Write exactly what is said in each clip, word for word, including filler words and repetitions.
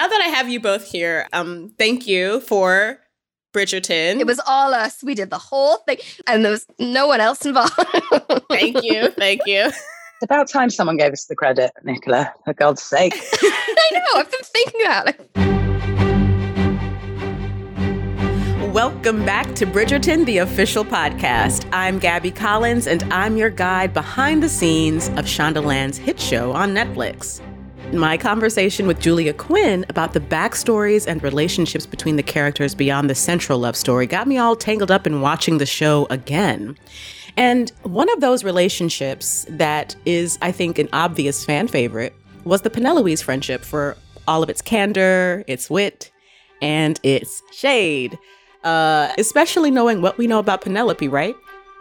Now that I have you both here, um, thank you for Bridgerton. It was all us. We did the whole thing. And there was no one else involved. Thank you. Thank you. It's about time someone gave us the credit, Nicola, for God's sake. I know. I've been thinking about it. Welcome back to Bridgerton, the official podcast. I'm Gabby Collins, and I'm your guide behind the scenes of Shondaland's hit show on Netflix. My conversation with Julia Quinn about the backstories and relationships between the characters beyond the central love story got me all tangled up in watching the show again. And one of those relationships that is, I think, an obvious fan favorite was the Penelope's friendship for all of its candor, its wit, and its shade. Uh, especially knowing what we know about Penelope, right?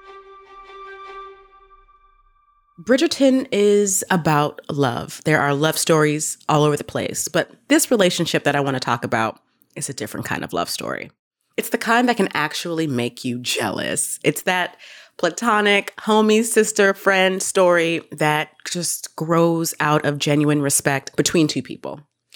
Bridgerton is about love. There are love stories all over the place, but this relationship that I want to talk about is a different kind of love story. It's the kind that can actually make you jealous. It's that platonic homie, sister, friend story that just grows out of genuine respect between two people.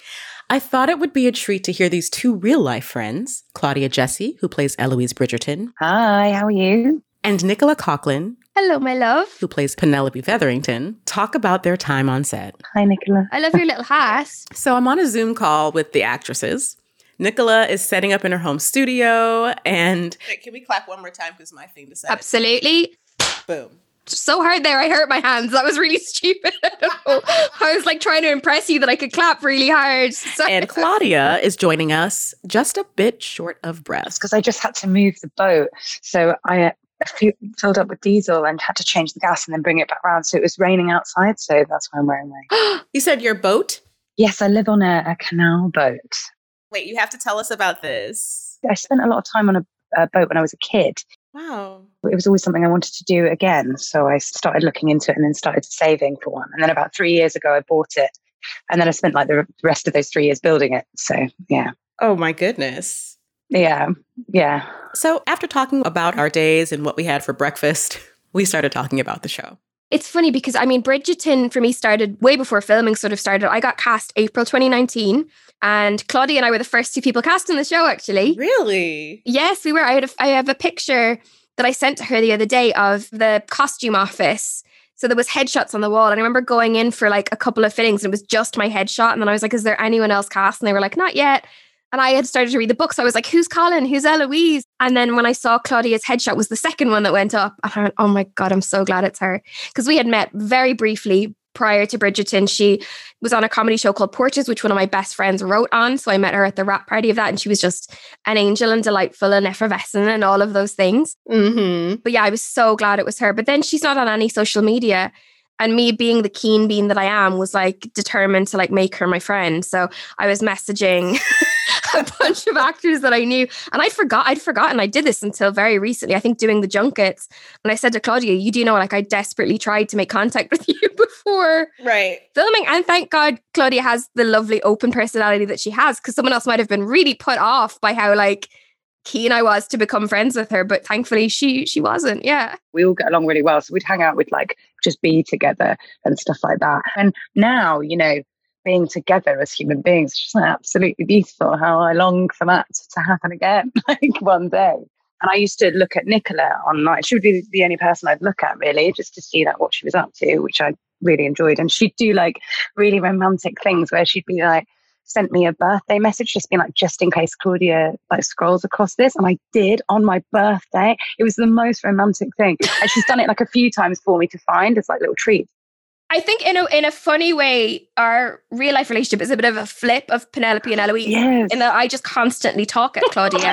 I thought it would be a treat to hear these two real-life friends, Claudia Jessie, who plays Eloise Bridgerton. Hi, how are you? And Nicola Coughlan. Hello, my love. Who plays Penelope Featherington, talk about their time on set. Hi, Nicola. I love your little hat. So I'm on a Zoom call with the actresses. Nicola is setting up in her home studio, and... Wait, can we clap one more time? Because my thing to say. Absolutely. Boom. So hard there. I hurt my hands. That was really stupid. I don't know. I was like trying to impress you that I could clap really hard. Sorry. And Claudia is joining us just a bit short of breath. Because I just had to move the boat. So I... filled up with diesel and had to change the gas and then bring it back around. So it was raining outside. So that's why I'm wearing my... You said your boat? Yes, I live on a, a canal boat. Wait, you have to tell us about this. I spent a lot of time on a, a boat when I was a kid. Wow. It was always something I wanted to do again. So I started looking into it and then started saving for one. And then about three years ago, I bought it. And then I spent like the rest of those three years building it. So yeah. Oh my goodness. Yeah, yeah. So after talking about our days and what we had for breakfast, we started talking about the show. It's funny because, I mean, Bridgerton for me started way before filming sort of started. I got cast April twenty nineteen, and Claudia and I were the first two people cast in the show, actually. Really? Yes, we were. I, had a, I have a picture that I sent to her the other day of the costume office. So there was headshots on the wall. And I remember going in for like a couple of fittings and it was just my headshot. And then I was like, is there anyone else cast? And they were like, not yet. And I had started to read the book. So I was like, who's Colin? Who's Eloise? And then when I saw Claudia's headshot was the second one that went up. And I went, oh my God, I'm so glad it's her. Because we had met very briefly prior to Bridgerton. She was on a comedy show called Porches, which one of my best friends wrote on. So I met her at the wrap party of that. And she was just an angel and delightful and effervescent and all of those things. Mm-hmm. But yeah, I was so glad it was her. But then she's not on any social media. And me being the keen bean that I am was like determined to like make her my friend. So I was messaging a bunch of actors that I knew. And I'd forgot, I'd forgotten I did this until very recently, I think doing the junkets. And I said to Claudia, you do know, like I desperately tried to make contact with you before right. filming. And thank God Claudia has the lovely open personality that she has, because someone else might have been really put off by how like keen I was to become friends with her, but thankfully she she wasn't. Yeah, we all get along really well, so we'd hang out with like just be together and stuff like that. And now, you know, being together as human beings is just absolutely beautiful. How I long for that to happen again, like one day. And I used to look at Nicola online. She would be the only person I'd look at really, just to see that what she was up to, which I really enjoyed. And she'd do like really romantic things where she'd be like, sent me a birthday message, just being like, just in case Claudia like scrolls across this. And I did on my birthday. It was the most romantic thing. And she's done it like a few times for me to find as like little treats. I think in a in a funny way, our real life relationship is a bit of a flip of Penelope and Eloise. Yes. In that I just constantly talk at Claudia.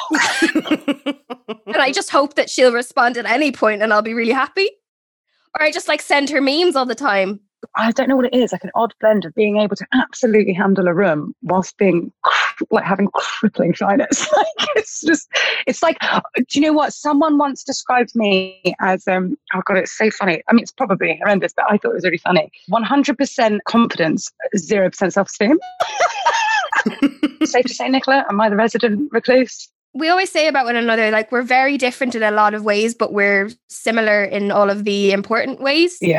And I just hope that she'll respond at any point and I'll be really happy. Or I just like send her memes all the time. I don't know what it is, like an odd blend of being able to absolutely handle a room whilst being like having crippling shyness. Like it's just, it's like, do you know what? Someone once described me as, um, oh God, it's so funny. I mean, it's probably horrendous, but I thought it was really funny. one hundred percent confidence, zero percent self-esteem. Safe to say, Nicola, am I the resident recluse? We always say about one another, like we're very different in a lot of ways, but we're similar in all of the important ways. Yeah.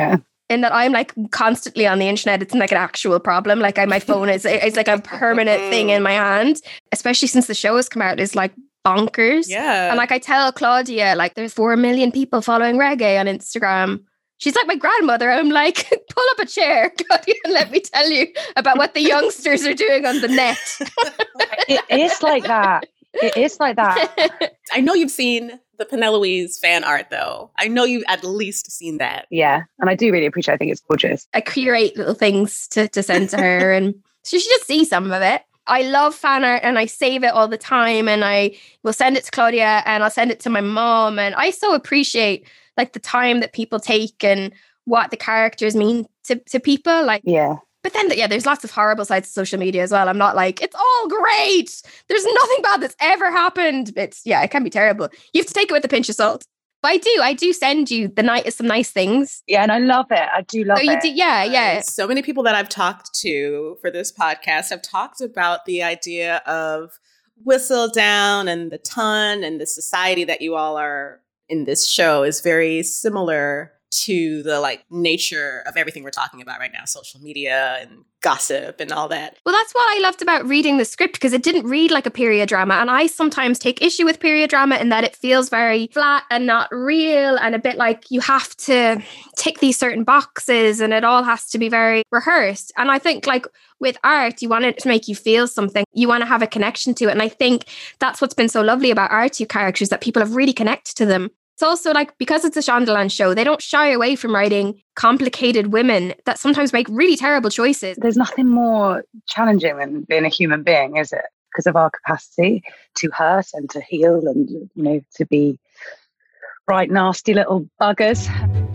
in that I'm like constantly on the internet. It's like an actual problem. Like I, my phone is it's like a permanent thing in my hand, especially since the show has come out. Is like bonkers. Yeah. And like I tell Claudia, like there's four million people following reggae on Instagram. She's like my grandmother. I'm like, pull up a chair, Claudia, and let me tell you about what the youngsters are doing on the net. It is like that. It is like that. I know you've seen the Peneloe's fan art, though. I know you've at least seen that. Yeah. And I do really appreciate it. I think it's gorgeous. I curate little things to, to send to her, and she should just see some of it. I love fan art and I save it all the time, and I will send it to Claudia and I'll send it to my mom. And I so appreciate like the time that people take and what the characters mean to, to people. Like, yeah. But then, yeah, there's lots of horrible sides of social media as well. I'm not like, it's all great. There's nothing bad that's ever happened. It's, yeah, it can be terrible. You have to take it with a pinch of salt. But I do, I do send you the night some nice things. Yeah, and I love it. I do love so you it. Do, yeah, yeah. So many people that I've talked to for this podcast have talked about the idea of Whistle Down and the ton and the society that you all are in this show is very similar to the like nature of everything we're talking about right now, social media and gossip and all that. Well, that's what I loved about reading the script, because it didn't read like a period drama. And I sometimes take issue with period drama in that it feels very flat and not real, and a bit like you have to tick these certain boxes and it all has to be very rehearsed. And I think like with art, you want it to make you feel something. You want to have a connection to it. And I think that's what's been so lovely about our two characters, that people have really connected to them. It's also like, because it's a Shondaland show, they don't shy away from writing complicated women that sometimes make really terrible choices. There's nothing more challenging than being a human being, is it? Because of our capacity to hurt and to heal and, you know, to be right nasty little buggers.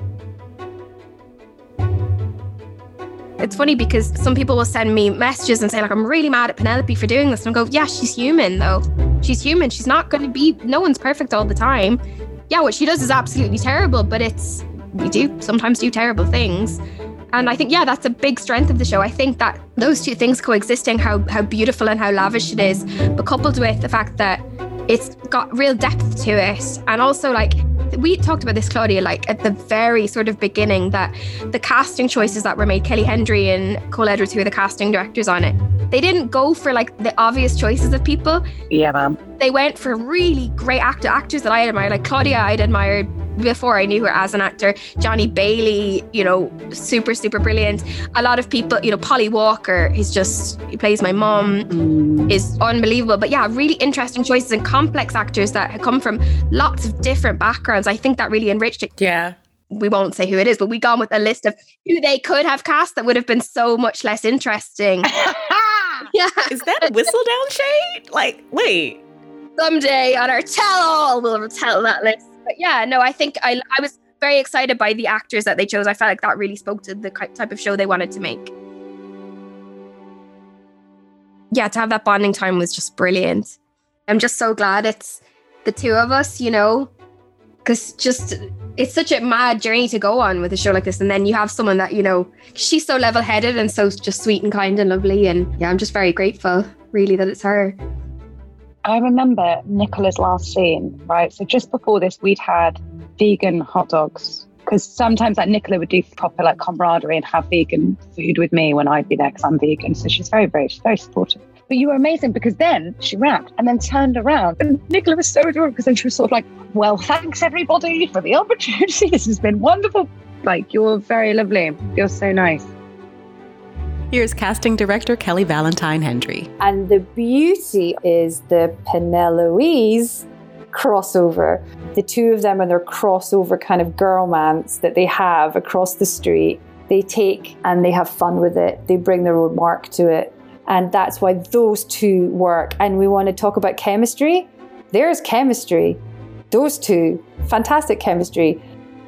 It's funny because some people will send me messages and say like, I'm really mad at Penelope for doing this. And I go, yeah, she's human though. She's human. She's not going to be, no one's perfect all the time. Yeah, what she does is absolutely terrible, but it's, we do sometimes do terrible things. And I think, yeah, that's a big strength of the show. I think that those two things coexisting, how how beautiful and how lavish it is, but coupled with the fact that it's got real depth to it. And also like, we talked about this, Claudia, like at the very sort of beginning, that the casting choices that were made, Kelly Hendry and Cole Edwards, who are the casting directors on it, they didn't go for like the obvious choices of people. Yeah, ma'am. They went for really great actor, actors that I admire. Like Claudia, I'd admired before I knew her as an actor. Johnny Bailey, you know, super, super brilliant. A lot of people, you know, Polly Walker, he's just, he plays my mum, mm. is unbelievable. But yeah, really interesting choices and complex actors that have come from lots of different backgrounds. I think that really enriched it. Yeah. We won't say who it is, but we gone with a list of who they could have cast that would have been so much less interesting. Yeah. Is that Whistle Down shade? Like, wait. Someday on our tell-all, we'll tell that list. But yeah, no, I think I, I was very excited by the actors that they chose. I felt like that really spoke to the type of show they wanted to make. Yeah, to have that bonding time was just brilliant. I'm just so glad it's the two of us, you know, because just it's such a mad journey to go on with a show like this. And then you have someone that, you know, she's so level-headed and so just sweet and kind and lovely. And yeah, I'm just very grateful, really, that it's her. I remember Nicola's last scene, right? So just before this, we'd had vegan hot dogs. Because sometimes like Nicola would do proper like camaraderie and have vegan food with me when I'd be there because I'm vegan. So she's very brave, she's very supportive. But you were amazing because then she wrapped and then turned around. And Nicola was so adorable because then she was sort of like, well, thanks everybody for the opportunity. This has been wonderful. Like, you're very lovely. You're so nice. Here's casting director Kelly Valentine Hendry. And the beauty is the Peneloe's crossover. The two of them and their crossover kind of girl-mance that they have across the street. They take and they have fun with it. They bring their own mark to it. And that's why those two work. And we want to talk about chemistry. There's chemistry. Those two, fantastic chemistry.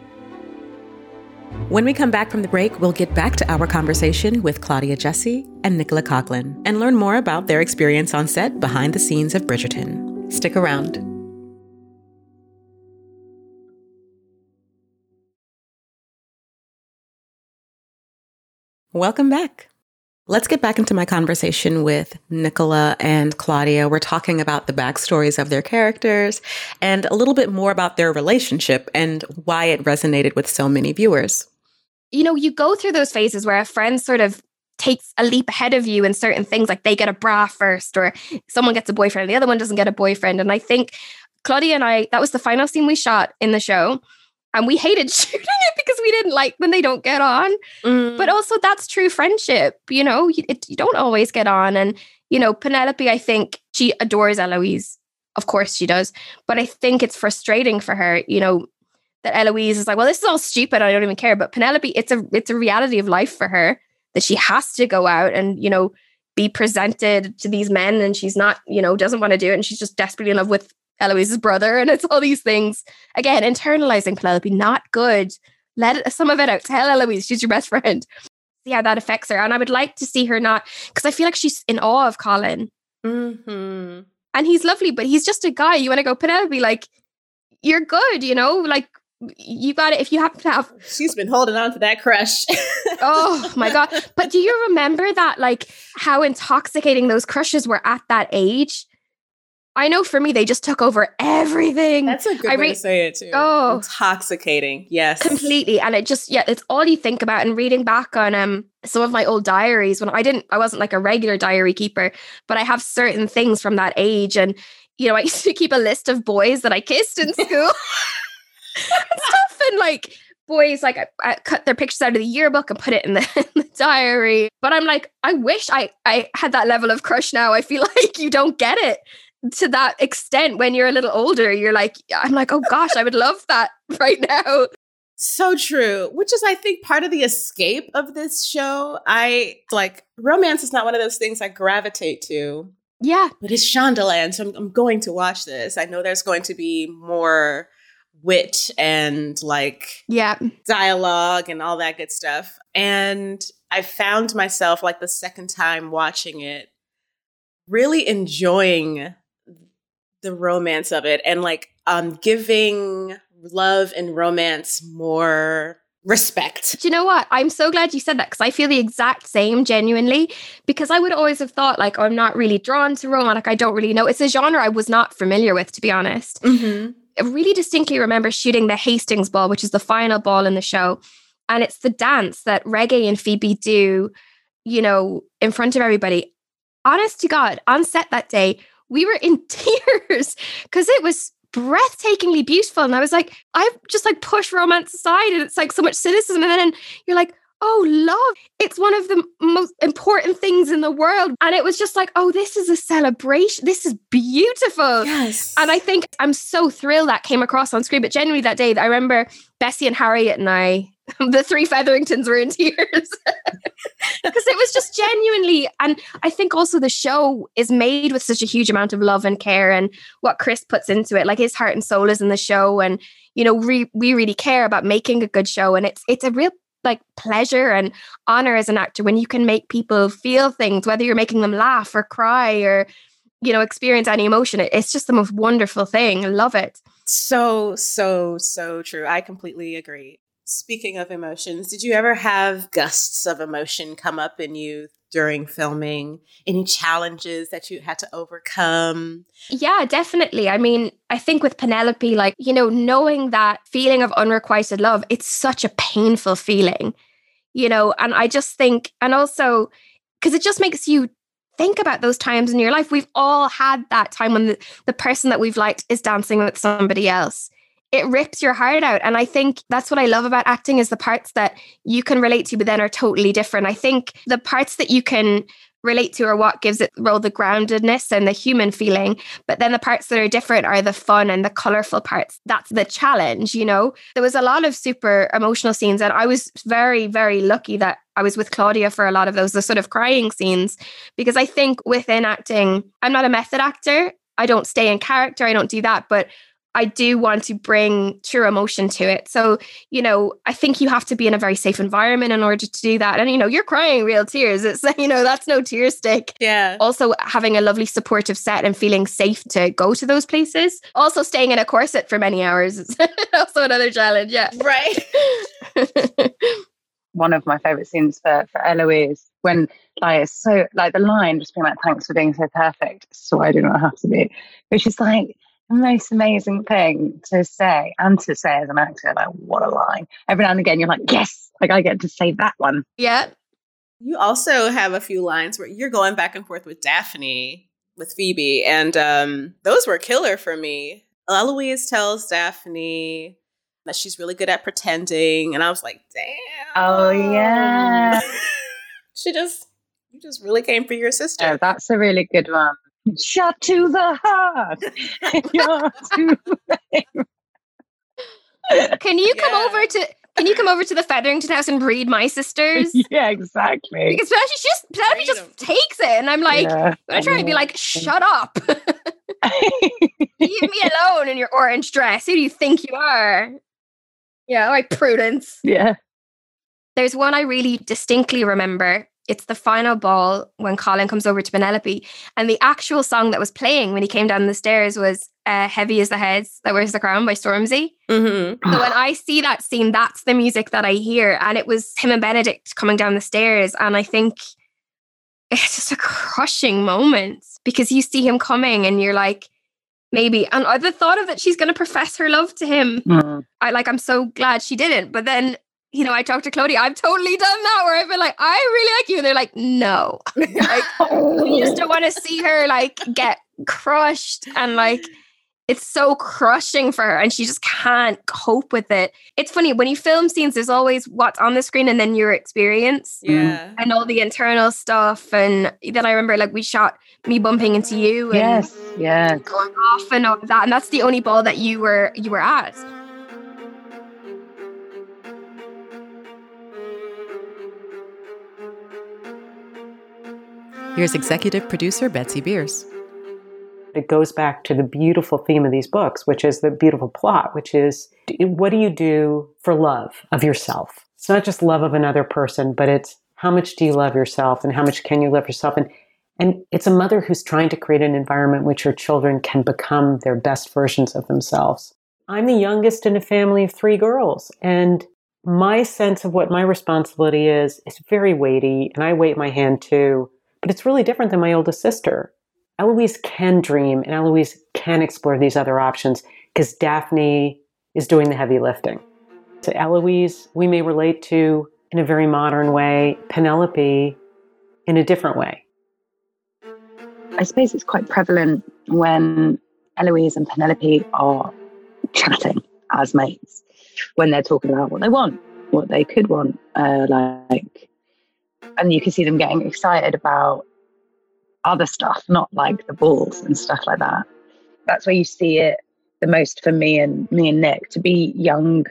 When we come back from the break, we'll get back to our conversation with Claudia Jessie and Nicola Coughlan and learn more about their experience on set behind the scenes of Bridgerton. Stick around. Welcome back. Let's get back into my conversation with Nicola and Claudia. We're talking about the backstories of their characters and a little bit more about their relationship and why it resonated with so many viewers. you know, you go through those phases where a friend sort of takes a leap ahead of you in certain things, like they get a bra first, or someone gets a boyfriend and the other one doesn't get a boyfriend. And I think Claudia and I, that was the final scene we shot in the show. And we hated shooting it because we didn't like when they don't get on. Mm. But also that's true friendship. You know, you, it, you don't always get on. And, you know, Penelope, I think she adores Eloise. Of course she does. But I think it's frustrating for her, you know, that Eloise is like, well, this is all stupid. I don't even care. But Penelope, it's a it's a reality of life for her that she has to go out and, you know, be presented to these men. And she's not, you know, doesn't want to do it. And she's just desperately in love with Eloise's brother, and it's all these things. Again, internalizing Penelope, not good. Let it, some of it out. Tell Eloise she's your best friend. See how that affects her. And I would like to see her not, because I feel like she's in awe of Colin. Mm-hmm. And he's lovely, but he's just a guy. You want to go, Penelope, like, you're good, you know? Like, you got it. If you happen to have... She's been holding on to that crush. Oh, my God. But do you remember that, like, how intoxicating those crushes were at that age? I know for me, they just took over everything. That's a good I way re- to say it too. Oh, intoxicating. Yes. Completely. And it just, yeah, it's all you think about. And reading back on um some of my old diaries when I didn't, I wasn't like a regular diary keeper, but I have certain things from that age. And, you know, I used to keep a list of boys that I kissed in school and stuff. And like boys, like I, I cut their pictures out of the yearbook and put it in the, in the diary. But I'm like, I wish I, I had that level of crush now. I feel like you don't get it to that extent when you're a little older. You're like, I'm like, oh gosh, I would love that right now. So true. Which is, I think, part of the escape of this show. I like romance is not one of those things I gravitate to. Yeah. But it's Shondaland, so I'm, I'm going to watch this. I know there's going to be more wit and like yeah, dialogue and all that good stuff. And I found myself like the second time watching it, really enjoying the romance of it and like um giving love and romance more respect. Do you know what? I'm so glad you said that because I feel the exact same genuinely, because I would always have thought like, oh, I'm not really drawn to romance. Like I don't really know. It's a genre I was not familiar with, to be honest. Mm-hmm. I really distinctly remember shooting the Hastings ball, which is the final ball in the show. And it's the dance that Reggae and Phoebe do, you know, in front of everybody. Honest to God, on set that day, we were in tears because it was breathtakingly beautiful. And I was like, I just like push romance aside and it's like so much cynicism. And then you're like, oh, love. It's one of the most important things in the world. And it was just like, oh, this is a celebration. This is beautiful. Yes. And I think I'm so thrilled that came across on screen. But genuinely that day, I remember Bessie and Harriet and I, the three Featheringtons were in tears because it was just genuinely. And I think also the show is made with such a huge amount of love and care and what Chris puts into it, like his heart and soul is in the show. And, you know, we, we really care about making a good show. And it's, it's a real like pleasure and honor as an actor when you can make people feel things, whether you're making them laugh or cry or, you know, experience any emotion. It, it's just the most wonderful thing. I love it. So, so, so true. I completely agree. Speaking of emotions, did you ever have gusts of emotion come up in you during filming? Any challenges that you had to overcome? Yeah, definitely. I mean, I think with Penelope, like, you know, knowing that feeling of unrequited love, it's such a painful feeling, you know, and I just think, and also because it just makes you think about those times in your life. We've all had that time when the, the person that we've liked is dancing with somebody else. It rips your heart out. And I think that's what I love about acting is the parts that you can relate to, but then are totally different. I think the parts that you can relate to are what gives it role the groundedness and the human feeling. But then the parts that are different are the fun and the colorful parts. That's the challenge, you know? There was a lot of super emotional scenes and I was very, very lucky that I was with Claudia for a lot of those, the sort of crying scenes, because I think within acting, I'm not a method actor. I don't stay in character. I don't do that. But I do want to bring true emotion to it. So, you know, I think you have to be in a very safe environment in order to do that. And, you know, you're crying real tears. It's, you know, that's no tear stick. Yeah. Also having a lovely supportive set and feeling safe to go to those places. Also staying in a corset for many hours is also another challenge. Yeah. Right. One of my favorite scenes for, for Eloise when like it's so like the line just being like, thanks for being so perfect. So I do not have to be. But she's like, the most amazing thing to say and to say as an actor. Like, what a line. Every now and again, you're like, yes, like I get to say that one. Yeah. You also have a few lines where you're going back and forth with Daphne, with Phoebe, and um, those were killer for me. Eloise tells Daphne that she's really good at pretending, and I was like, damn. Oh, yeah. she just, you just really came for your sister. Oh, that's a really good one. Shot to the heart. You're to blame. Can you come Yeah. over to Can you come over to the Featherington house and breed my sisters? Yeah, exactly. Because Penelope just Penelope Breed just 'em. takes it, and I'm like, Yeah. I'm trying to be like, shut up, leave me alone in your orange dress. Who do you think you are? Yeah, all right, Prudence. Yeah. There's one I really distinctly remember. It's the final ball when Colin comes over to Penelope, and the actual song that was playing when he came down the stairs was uh, Heavy as the Heads That Wears the Crown by Stormzy. Mm-hmm. So when I see that scene, that's the music that I hear. And it was him and Benedict coming down the stairs. And I think it's just a crushing moment because you see him coming and you're like, maybe. And the thought of that she's going to profess her love to him. Mm. I like, I'm so glad she didn't. But then, you know, I talked to Claudia, I've totally done that where I've been like, I really like you. And they're like, no. Like, we just don't want to see her like get crushed. And like, it's so crushing for her and she just can't cope with it. It's funny, when you film scenes, there's always what's on the screen and then your experience. Yeah. And all the internal stuff. And then I remember like we shot me bumping into you and Yes, yes. going off and all of that. And that's the only ball that you were you were at. Here's executive producer Betsy Beers. It goes back to the beautiful theme of these books, which is the beautiful plot, which is what do you do for love of yourself? It's not just love of another person, but it's how much do you love yourself and how much can you love yourself? And, and it's a mother who's trying to create an environment in which her children can become their best versions of themselves. I'm the youngest in a family of three girls, and my sense of what my responsibility is is very weighty, and I weight my hand too, but it's really different than my oldest sister. Eloise can dream and Eloise can explore these other options because Daphne is doing the heavy lifting. So Eloise, we may relate to in a very modern way, Penelope in a different way. I suppose it's quite prevalent when Eloise and Penelope are chatting as mates, when they're talking about what they want, what they could want, uh, like, and you can see them getting excited about other stuff, not like the balls and stuff like that. That's where you see it the most for me and me and Nick, to be young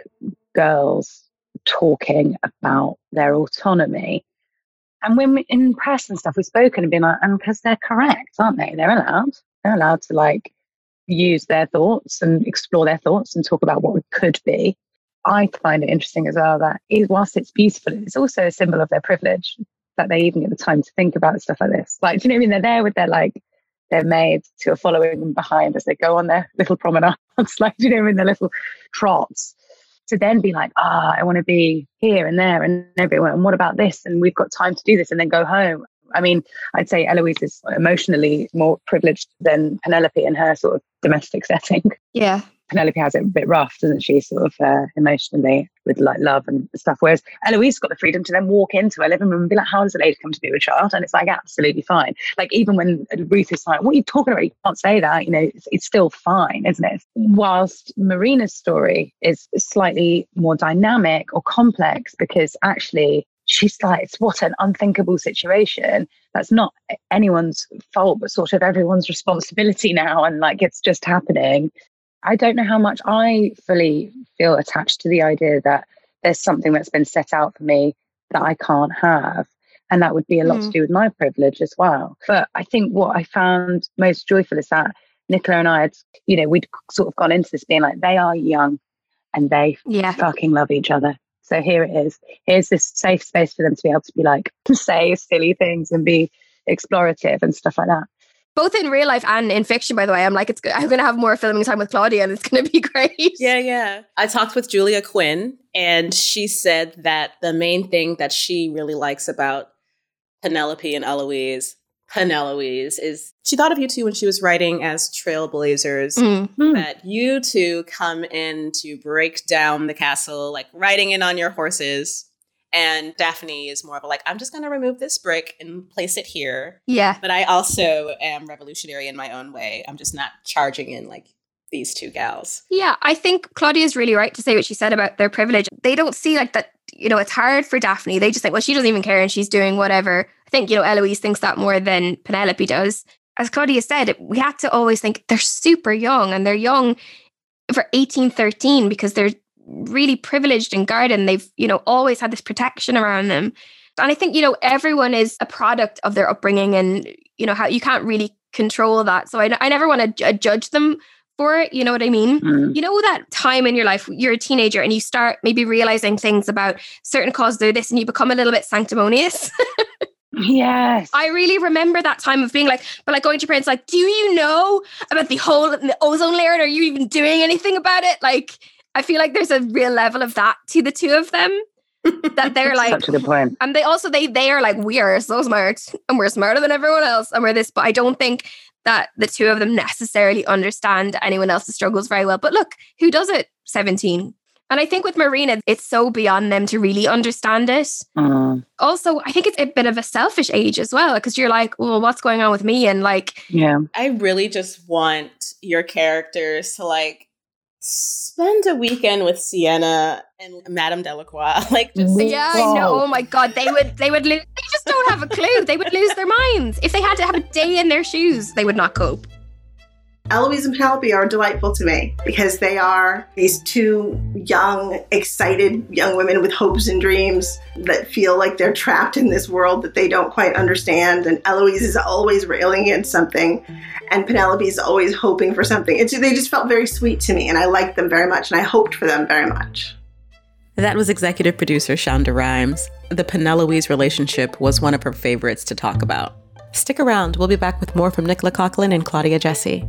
girls talking about their autonomy. And when we, in press and stuff, we've spoken and been like, and because they're correct, aren't they? They're allowed. They're allowed to like use their thoughts and explore their thoughts and talk about what it could be. I find it interesting as well that it, whilst it's beautiful, it's also a symbol of their privilege that they even get the time to think about stuff like this. Like, do you know what I mean? They're there with their like their maids who are following them behind as they go on their little promenades, like, do you know what I mean? Their little trots. To then be like, ah, I want to be here and there and everywhere. And what about this? And we've got time to do this and then go home. I mean, I'd say Eloise is emotionally more privileged than Penelope in her sort of domestic setting. Yeah. Penelope has it a bit rough, doesn't she, sort of uh, emotionally with like love and stuff. Whereas Eloise got the freedom to then walk into her living room and be like, how does a lady come to be with a child? And it's like, absolutely fine. Like, even when Ruth is like, what are you talking about? You can't say that. You know, it's, it's still fine, isn't it? Whilst Marina's story is slightly more dynamic or complex because actually she's like, it's what an unthinkable situation. That's not anyone's fault, but sort of everyone's responsibility now. And like, it's just happening. I don't know how much I fully feel attached to the idea that there's something that's been set out for me that I can't have. And that would be a lot mm. to do with my privilege as well. But I think what I found most joyful is that Nicola and I had, you know, we'd sort of gone into this being like, they are young and they yeah. fucking love each other. So here it is. Here's this safe space for them to be able to be like, say silly things and be explorative and stuff like that. Both in real life and in fiction, by the way. I'm like, it's good. I'm going to have more filming time with Claudia and it's going to be great. Yeah, yeah. I talked with Julia Quinn and she said that the main thing that she really likes about Penelope and Eloise, Penelope's is she thought of you two when she was writing as trailblazers, Mm. that you two come in to break down the castle, like riding in on your horses. And Daphne is more of a like, I'm just going to remove this brick and place it here. Yeah. But I also am revolutionary in my own way. I'm just not charging in like these two gals. Yeah, I think Claudia's really right to say what she said about their privilege. They don't see like that, you know, it's hard for Daphne. They just think, well, she doesn't even care and she's doing whatever. I think, you know, Eloise thinks that more than Penelope does. As Claudia said, we had to always think they're super young, and they're young for eighteen, thirteen because they're really privileged and guarded, and they've, you know, always had this protection around them. And I think, you know, everyone is a product of their upbringing, and, you know, how you can't really control that. So I, I never want to judge them for it. You know what I mean? Mm. You know, that time in your life, you're a teenager and you start maybe realizing things about certain causes do this, and you become a little bit sanctimonious. Yes. I really remember that time of being like, but like going to your parents, like, do you know about the hole in the ozone layer? And are you even doing anything about it? Like, I feel like there's a real level of that to the two of them, that they're like, such a good point. and they also, they, they are like, we are so smart and we're smarter than everyone else. And we're this, but I don't think that the two of them necessarily understand anyone else's struggles very well. But look, who does it? seventeen. And I think with Marina, it's so beyond them to really understand it. Mm. Also, I think it's a bit of a selfish age as well, because you're like, well, what's going on with me? And like, Yeah. I really just want your characters to like spend a weekend with Sienna and Madame Delacroix. Like, just yeah, I know. Oh my God, they would, they would lose. They just don't have a clue. They would lose their minds. If they had to have a day in their shoes, they would not cope. Eloise and Penelope are delightful to me because they are these two young, excited young women with hopes and dreams that feel like they're trapped in this world that they don't quite understand. And Eloise is always railing against something, and Penelope is always hoping for something. It's, they just felt very sweet to me, and I liked them very much, and I hoped for them very much. That was executive producer Shonda Rhimes. The Penelope's relationship was one of her favorites to talk about. Stick around. We'll be back with more from Nicola Coughlan and Claudia Jessie.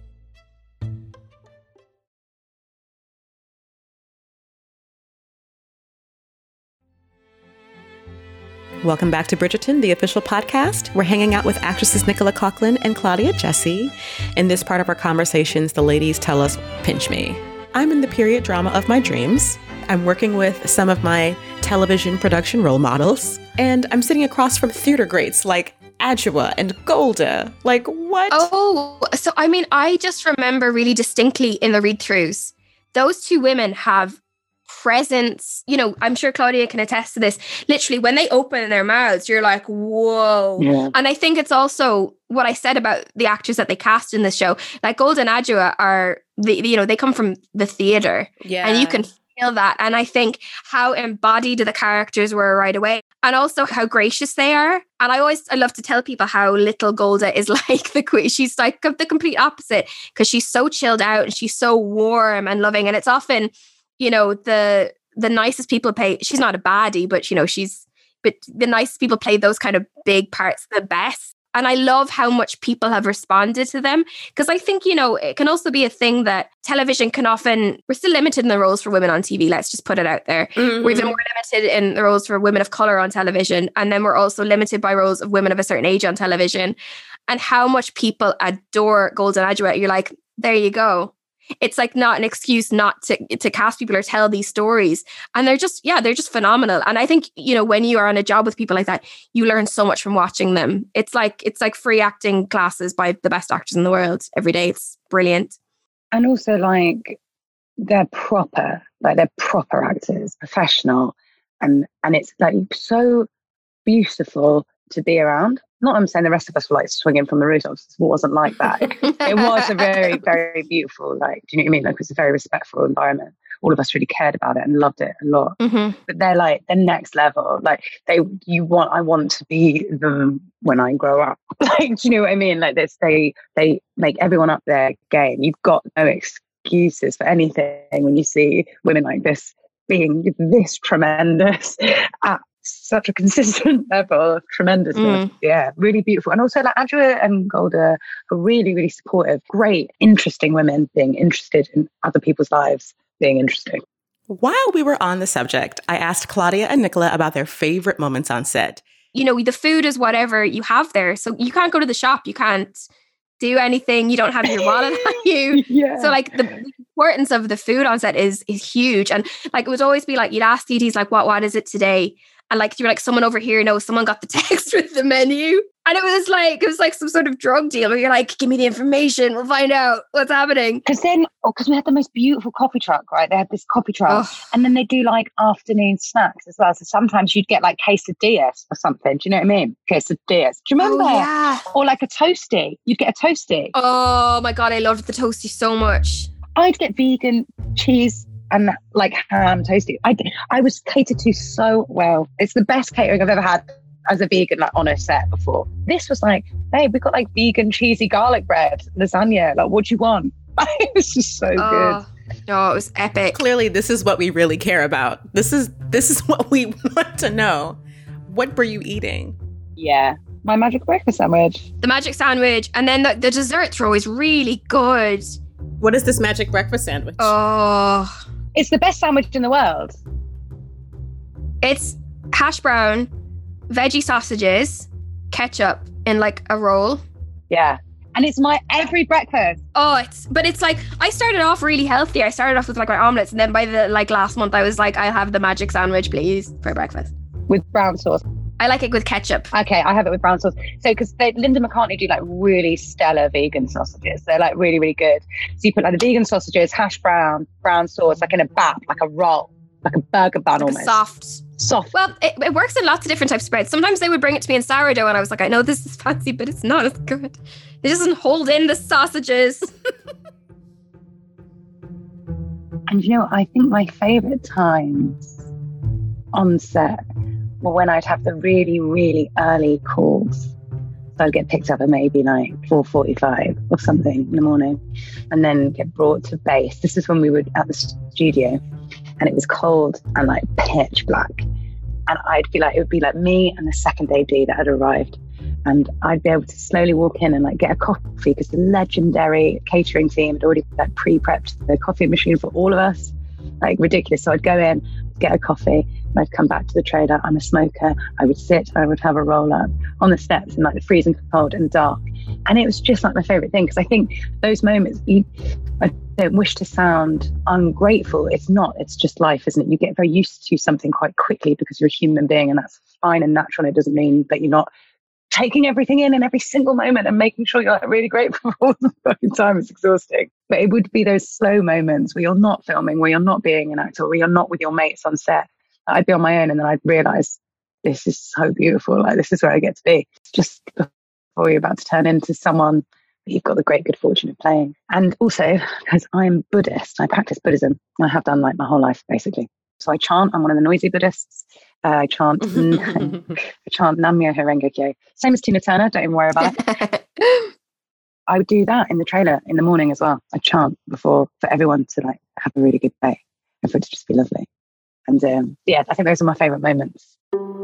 Welcome back to Bridgerton, the official podcast. We're hanging out with actresses Nicola Coughlan and Claudia Jessie. In this part of our conversations, the ladies tell us, pinch me. I'm in the period drama of my dreams. I'm working with some of my television production role models, and I'm sitting across from theater greats like Adjoa and Golda. Like, what? Oh, so I mean, I just remember really distinctly in the read-throughs, those two women have presence. You know, I'm sure Claudia can attest to this. Literally, when they open their mouths, you're like, whoa. Yeah. And I think it's also what I said about the actors that they cast in this show. Like Golda and Adjoa are, the, you know, they come from the theater. Yeah. And you can feel that. And I think how embodied the characters were right away. And also how gracious they are. And I always, I love to tell people how little Golda is like the queen. She's like the complete opposite, because she's so chilled out and she's so warm and loving. And it's often, you know, the the nicest people play, she's not a baddie, but, you know, she's, but the nicest people play those kind of big parts the best. And I love how much people have responded to them, because I think, you know, it can also be a thing that television can often, we're still limited in the roles for women on T V. Let's just put it out there. Mm-hmm. We're even more limited in the roles for women of color on television. And then we're also limited by roles of women of a certain age on television. And how much people adore Golda and Adjoa. You're like, there you go. It's like not an excuse not to to cast people or tell these stories. And they're just, yeah, they're just phenomenal. And I think, you know, when you are on a job with people like that, you learn so much from watching them. It's like, it's like free acting classes by the best actors in the world every day. It's brilliant. And also, like, they're proper, like they're proper actors, professional. And, and it's like so beautiful to be around. Not I'm saying the rest of us were like swinging from the rooftops. It wasn't like that. It was a very, very beautiful, like, do you know what I mean? Like, it was a very respectful environment. All of us really cared about it and loved it a lot. Mm-hmm. But they're like the next level. Like, they, you want, I want to be them when I grow up. Like, do you know what I mean? Like this, they, they make everyone up their game. You've got no excuses for anything when you see women like this being this tremendous at such a consistent level of tremendousness. Mm. Yeah, really beautiful. And also, like, Adjoa and Golda are really, really supportive, great, interesting women being interested in other people's lives being interesting. While we were on the subject, I asked Claudia and Nicola about their favorite moments on set. you know, the food is whatever you have there. So you can't go to the shop. You can't do anything. You don't have your wallet on you. Yeah. So like the, the importance of the food on set is is huge. And like it would always be like, you'd ask D Ds like, what what is it today? And like you were like, someone over here knows, someone got the text with the menu. And it was like, it was like some sort of drug deal where you're like, give me the information, we'll find out what's happening. Because then, oh, because we had the most beautiful coffee truck, right? They had this coffee truck. Oh. And then they do like afternoon snacks as well. So sometimes you'd get like quesadillas or something. Do you know what I mean? Quesadillas. Do you remember? Oh, yeah. Or like a toasty. You'd get a toasty. Oh my God, I loved the toasty so much. I'd get vegan cheese and like ham toasty. I, I was catered to so well. It's the best catering I've ever had as a vegan, like on a set before. This was like, hey, we got like vegan cheesy garlic bread, lasagna. Like, what do you want? It was just so Oh, good. no, it was epic. Clearly, this is what we really care about. This is this is what we want to know. What were you eating? Yeah, my magic breakfast sandwich. The magic sandwich, and then the, the desserts were always really good. What is this magic breakfast sandwich? Oh, It's the best sandwich in the world. it's hash brown, veggie sausages, ketchup in like a roll. Yeah. And it's my every breakfast. Oh, it's but it's like I started off really healthy. I started off with like my omelets, and then by the like last month, I was like, I'll have the magic sandwich, please, for breakfast. With brown sauce. I like it with ketchup. Okay, I have it with brown sauce. So, because Linda McCartney do like really stellar vegan sausages. They're like really, really good. So you put like the vegan sausages, hash brown, brown sauce, like in a bap, like a roll, like a burger bun Like almost. a soft. Soft. Well, it, it works in lots of different types of bread. Sometimes they would bring it to me in sourdough, and I was like, I know this is fancy, but it's not as good. It doesn't hold in the sausages. And you know, I think my favourite times on set were when I'd have the really, really early calls. So I'd get picked up at maybe like four forty-five or something in the morning, and then get brought to base. This is when we were at the studio, and it was cold and like pitch black. And I'd be like, it would be like me and the second A D that had arrived. And I'd be able to slowly walk in and like get a coffee, because the legendary catering team had already like pre-prepped the coffee machine for all of us. Like ridiculous. So I'd go in, get a coffee, and I'd come back to the trailer. I'm a smoker. I would sit, I would have a roll up on the steps in like the freezing cold and dark. And it was just like my favorite thing, because I think those moments, you, I don't wish to sound ungrateful. It's not, it's just life, isn't it? You get very used to something quite quickly because you're a human being, and that's fine and natural. It doesn't mean that you're not taking everything in in every single moment and making sure you're really grateful all the fucking time. It's exhausting. But it would be those slow moments where you're not filming, where you're not being an actor, where you're not with your mates on set. I'd be on my own, and then I'd realise this is so beautiful. Like, this is where I get to be. It's just before you're about to turn into someone that you've got the great good fortune of playing. And also, because I'm Buddhist, I practice Buddhism. I have done like my whole life, basically. So I chant. I'm one of the noisy Buddhists. Uh, I chant, I chant Nam-myoho Renge Kyo. Same as Tina Turner. Don't even worry about it. I would do that in the trailer in the morning as well. I chant before for everyone to like have a really good day and for it to just be lovely. And um, yeah, I think those are my favourite moments.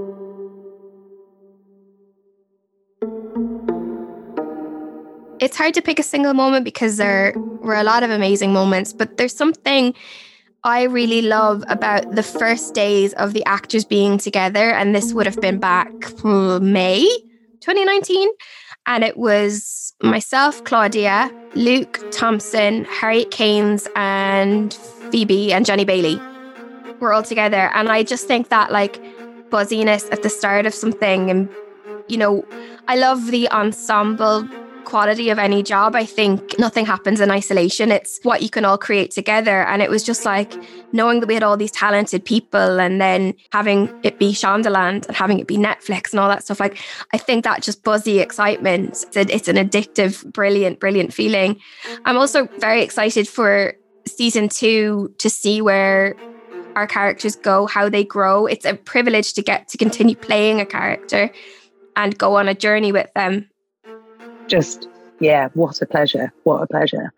It's hard to pick a single moment because there were a lot of amazing moments, but there's something I really love about the first days of the actors being together. And this would have been back May twenty nineteen. And it was myself, Claudia, Luke Thompson, Harriet Keynes, and Phoebe and Jenny Bailey. We're all together. And I just think that like buzziness at the start of something, and, you know, I love the ensemble quality of any job. I think nothing happens in isolation. It's what you can all create together. And it was just like knowing that we had all these talented people, and then having it be Shondaland and having it be Netflix and all that stuff. Like, I think that just buzzy excitement, it's, a, it's an addictive, brilliant, brilliant feeling. I'm also very excited for season two to see where our characters go, how they grow. It's a privilege to get to continue playing a character and go on a journey with them. Just, yeah, what a pleasure. What a pleasure.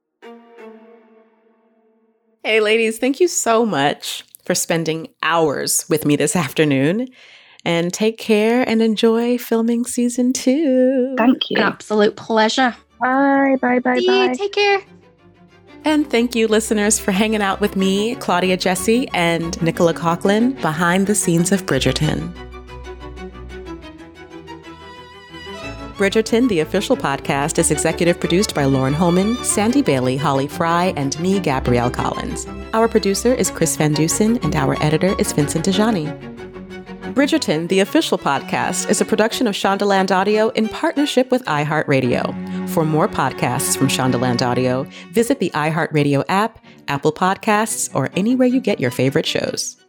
Hey, ladies, thank you so much for spending hours with me this afternoon. And take care and enjoy filming season two. Thank you. An absolute pleasure. Bye, bye, bye, See bye. you. Take care. And thank you, listeners, for hanging out with me, Claudia Jessie, and Nicola Coughlan behind the scenes of Bridgerton. Bridgerton, the official podcast, is executive produced by Lauren Holman, Sandy Bailey, Holly Fry, and me, Gabrielle Collins. Our producer is Chris Van Dusen, and our editor is Vincent Dejani. Bridgerton, the official podcast, is a production of Shondaland Audio in partnership with iHeartRadio. For more podcasts from Shondaland Audio, visit the iHeartRadio app, Apple Podcasts, or anywhere you get your favorite shows.